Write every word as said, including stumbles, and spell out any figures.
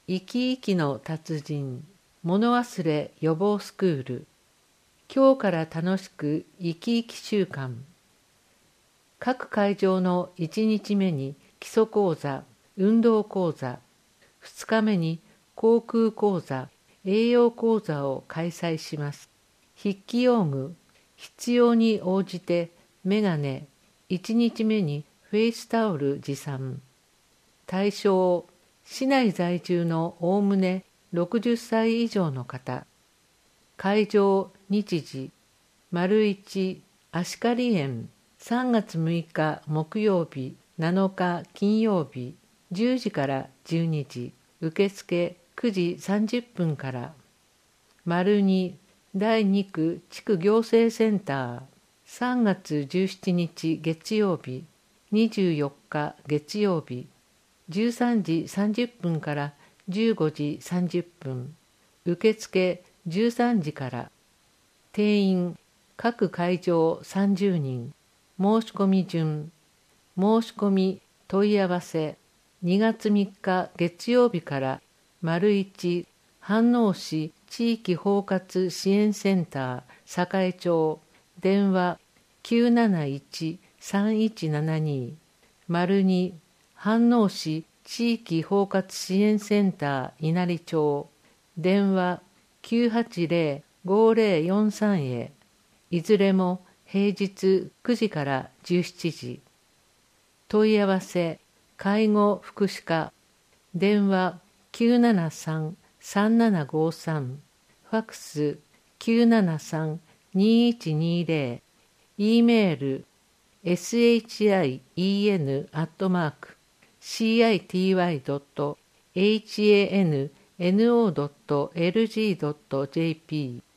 生き生きの達人、物忘れ予防スクール、今日から楽しく生き生き習慣。各会場のいちにちめに基礎講座、運動講座、ふつかめに航空講座、栄養講座を開催します。筆記用具、必要に応じてメガネ、いちにちめにフェイスタオル持参。対象、市内在住のおおむねろくじゅっさい以上の方。会場、日時、丸一、芦刈園、さんがつむいか木曜日、なのか金曜日、じゅうじからじゅうにじ、受付くじさんじゅっぷんから。丸に、だいにく地区行政センター、さんがつじゅうしちにち月曜日、にじゅうよっか月曜日、じゅうさんじさんじゅっぷんからじゅうごじさんじゅっぷん、受付じゅうさんじから。定員、各会場さんじゅうにん、申し込み順、申し込み問い合わせ、にがつみっか月曜日から丸一、飯能市地域包括支援センター栄町、電話きゅうなないちさんいちななに、丸に、飯能市地域包括支援センター稲荷町、電話きゅうはちぜろごぜろよんさんへ、いずれも平日くじからじゅうしちじ。問い合わせ、介護福祉課、電話きゅうななさんさんななごさん、ファクスきゅうななさんにいちにぜろ、E メール シン アットマーク シーアイティーワイ ドット エイチエーエヌエヌオー ドット エルジー ドット ジェーピー